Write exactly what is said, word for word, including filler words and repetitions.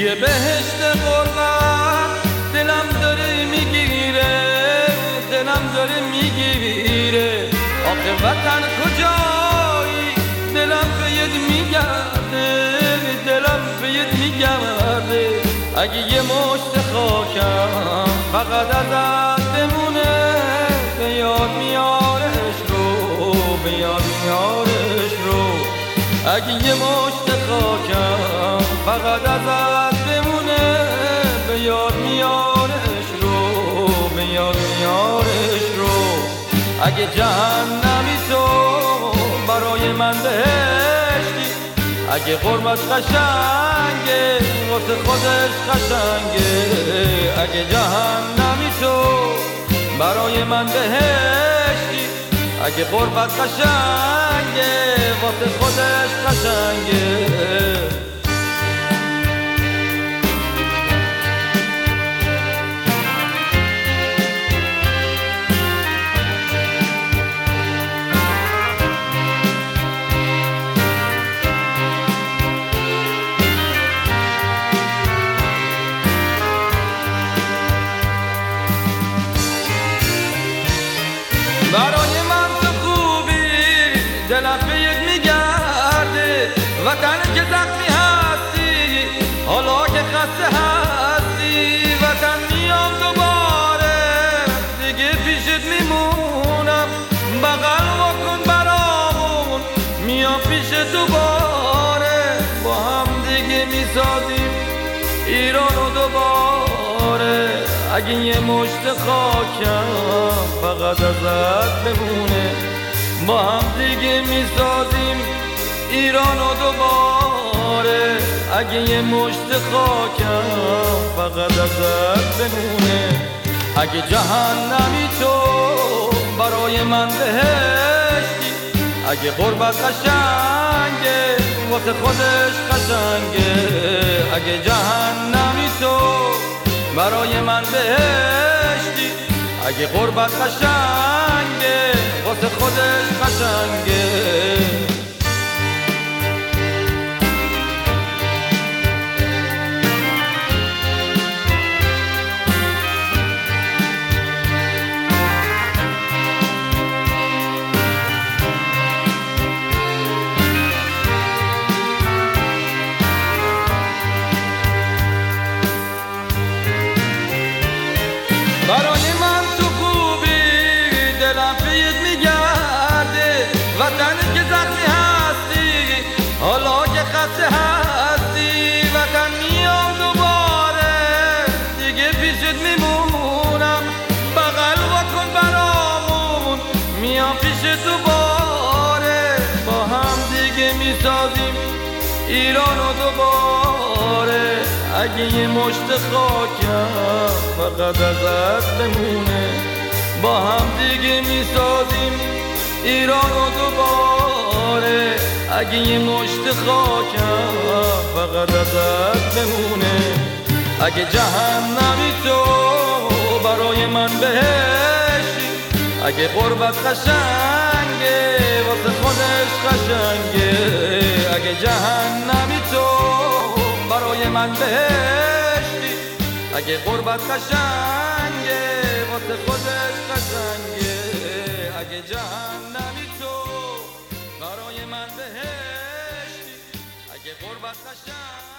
توی بهشت غربت دلم داره میگیره، دلم داره میگیره. آخه وطن کجایی؟ دلم بهت میگرده، دلم بهت میگرده. اگه یه مشت خاکم فقط ازت بمونه، به یاد میارش رو، به یاد میارش رو. اگه یه مشت خاکم فقط ازت بمونه، به یاد میارش رو، به یاد میارش رو. اگه جهنمی تو برای من بهشتی، اگه غربت قشنگه واسه خودش قشنگه. اگه جهنمی تو برای من بهشتی، اگه غربت قشنگه واسه خودش قشنگه. برای من تو خوبی، دلم بهت میگرده. وطن که زخمی هستی، حالا که خسته هستی. وطن میام دوباره، دیگه پیشت میمونم. بغل واکن برامون، میام پیشت دوباره. با هم دیگه میسازیم ایرانو دوباره. اگه یه مشت خاکم فقط ازت بمونه، با هم دیگه میسازیم ایرانو دوباره. اگه یه مشت خاکم فقط ازت بمونه. اگه جهنمی تو برای من بهشتی، اگه غربت قشنگه واسه خودش قشنگه. اگه جهنمی تو برای من بهشتی، اگه غربت قشنگه واسه خودش قشنگه. برای من تو خوبی، دلم بهت میگرده. وطن که زخمی هستی، حالا که خسته هستی. وطن میام دوباره، دیگه پیشت میمونم. بغل واکن برامون، میام پیشت دوباره. با هم دیگه میسازیم ایرانو دوباره. اگه یه مشت خاکم فقط ازت بمونه، با هم دیگه میسازیم ایرانو دوباره. اگه یه مشت خاکم فقط ازت بمونه. اگه جهنمی تو برای من بهشتی، اگه غربت قشنگه واسه خودش قشنگه. اگه جهنمی تو برای من بهشتی، اگه غربت قشنگه واسه خودش قشنگه. اگه جهنمی تو برای من بهشتی، اگه غربت قشنگه